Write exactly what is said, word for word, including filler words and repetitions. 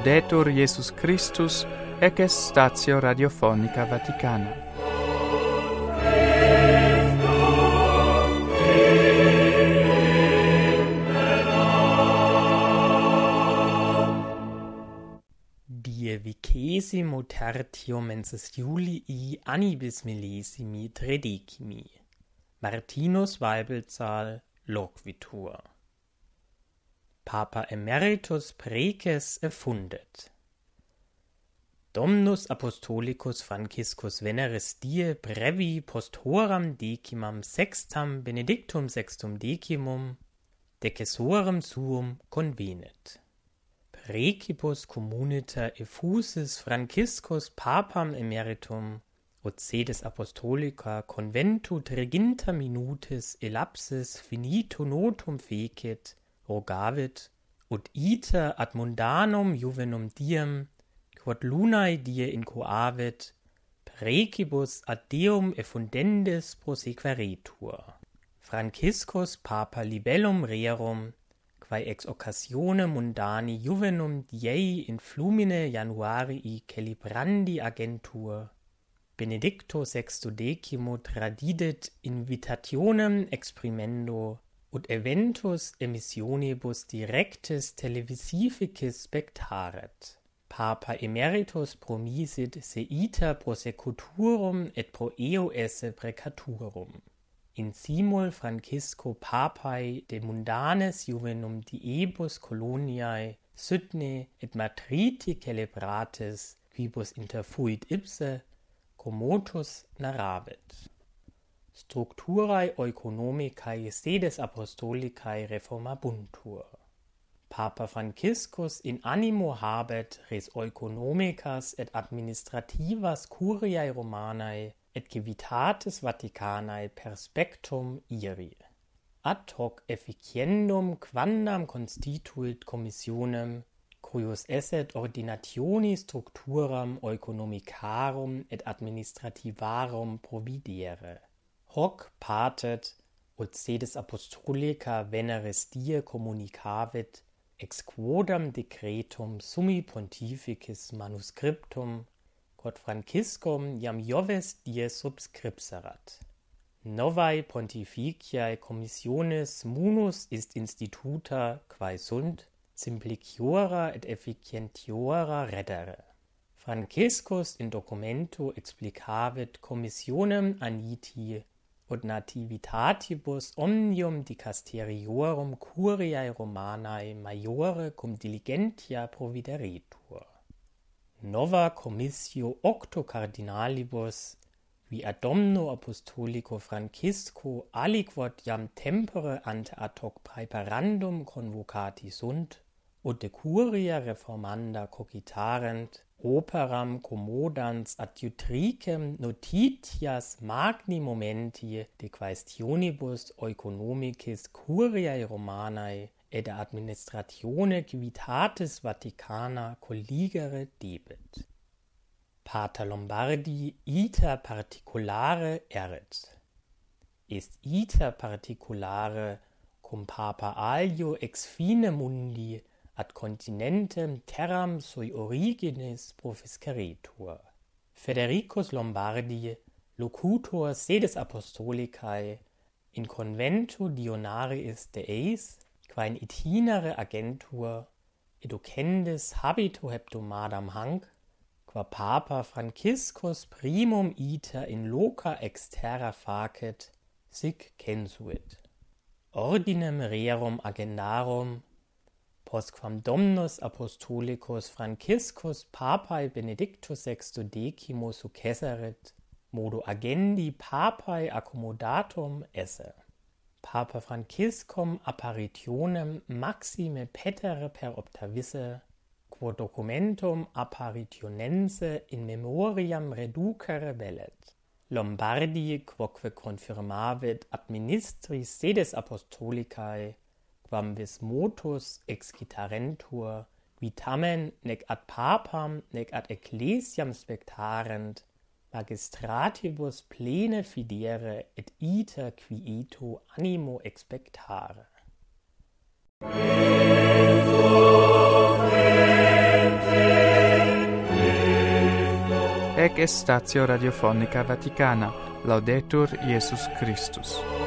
Laudetur Jesus Christus, ec est statio radiofonica Vaticana. Die vicesimo tertio mensis Julii annibis millesimi tredecimi. Martinus Weibelzahl loquitur. Papa Emeritus Preces effundet. Dominus Apostolicus Franciscus Veneris die brevi post horam decimam sextam benedictum sextum decimum decessorem suum convenit. Precipus communita effusis Franciscus Papam Emeritum ut sedes apostolica conventu triginta minutis elapsis finito notum fecit rogavit, ut iter ad mundanum juvenum diem, quod lunae die incoavit, precibus ad Deum effundendis prosequeretur. Franciscus Papa libellum rerum, quae ex occasione mundani juvenum diei in flumine Januarii celebrandi agentur, benedicto sexto decimo tradidit invitationem exprimendo, ut eventus emissionibus directis televisificis spectaret. Papa Emeritus promisit se iter prosecuturum et pro eo esse precaturum. In simul Francisco Papae de mundanes juvenum diebus coloniae sydne et matriti celebratis quibus interfuit ipse commotus narravit. Structurae oeconomicae sedes apostolicae reformabuntur. Papa Franciscus in animo habet res oeconomicas et administrativas curiae Romanae et civitatis Vaticanae perspectum iri. Ad hoc efficiendum quandam constituit commissionem, cuius esset ordinationi structuram oeconomicarum et administrativarum providere. Hoc patet, ut sedes apostolica Veneris die communicavit, ex quodam decretum summi pontificis manuscriptum, quod Franciscum iam Joves die subscripserat. Novae pontificiae commissiones munus ist instituta, quae sunt, simpliciora et efficientiora reddere. Franciscus in documento explicavit commissionem aniti ut nativitatibus omnium dicasteriorum curiae Romanae maiore cum diligentia provideretur. Nova commissio octo cardinalibus, vi ad Domino Apostolico Francisco aliquod iam tempore ante ad hoc praeparandum convocati sunt, ut de curia reformanda cogitarent, operam commodans adjutricem notitias magni momenti de quaestionibus oeconomicis curiae Romanae et administratione civitatis Vaticana colligere debet. Pater Lombardi iter particulare erit. Est iter particulare cum Papa alio ex fine mundi ad continentem terram sui originis profisceretur. Federicus Lombardi, locutor sedes apostolicae, in conventu Dionariis de eis, qua in itinere agentur, educendis habito hebdomadam hanc, qua Papa Franciscus primum iter in loca ex terra facet, sic censuit. Ordinem rerum agendarum, postquam Dominus Apostolicus Franciscus Papae Benedictus sexto decimo successerit, modo agendi Papae accommodatum esse. Papa Franciscum apparitionem maxime petere per optavisse, quod documentum apparitionense in memoriam reducere velet. Lombardi quoque confirmavit ad ministris sedes apostolicae, quam vis motus excitarentur, qui tamen nec ad papam nec ad ecclesiam spectarent, magistratibus plene fidere et iter quieto animo expectare. Jesus, ec est Statio Radiofonica Vaticana. Laudetur Iesus Christus.